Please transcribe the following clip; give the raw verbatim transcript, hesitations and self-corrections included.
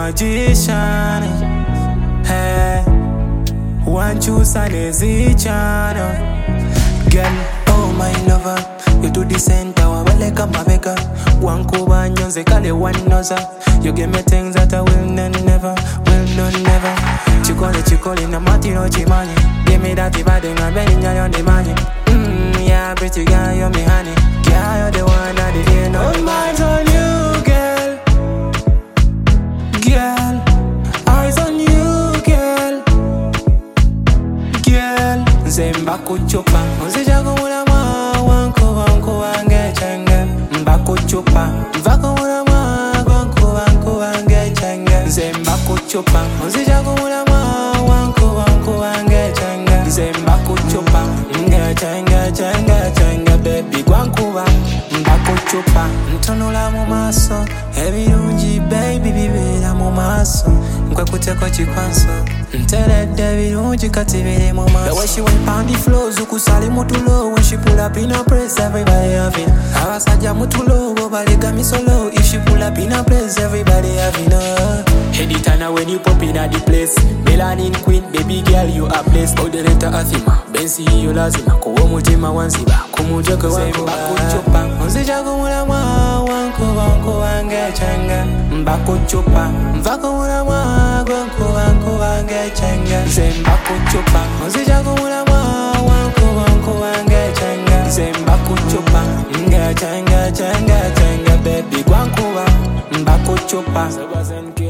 magician. Hey, one choose and easy channel. Girl, oh my lover, you do the center, wale kama beka. One kuba nyonze kale one noza. You give me things that I will not never, will not never. Chikole chikole na mati no chimani. Give me that body and bend in on the money. Mmm, yeah, pretty girl, you're me honey. Yeah, you're the one that the end of the money. On you, girl. Girl, eyes on you, girl. Girl, zemba kuchupa. Unzija kumula mwa, wanku wanku wange chenge. Mba kuchupa, mvako mula mwa, wanku wanku wange chenge. Zemba kuchupa, unzija kumula mwa, wanku wanku wange chenge. Zemba kuchupa, nge chenge chenge chenge baby gwankuba. Mba kuchupa, ntunula mu maso. Ebirungi baby bibera mu maso. Nkwe kuteko chikwanso. Nteredde birungi kati biri mu maso. The way she went pound the flows ukusali mutulo. When she pull up in a place everybody having. Abasajja mutulo balega mi solo. If she pull up in a place everybody having her. Editana when you pop in at the place. Melanin queen baby girl you are blessed. Odereta athima Bensi you lazima. Kuwa mutima wanziba kumujoko wangu bakuchupa. Unzija kumula mwa wanku wanku wange changa. Mbakuchupa mvako mula mwa wanku wanku wange changa. Zembakuchupa unzija kumula mwa wanku wanku wange changa. Zembakuchupa nge changa changa changa baby gwankuba. Mbakuchupa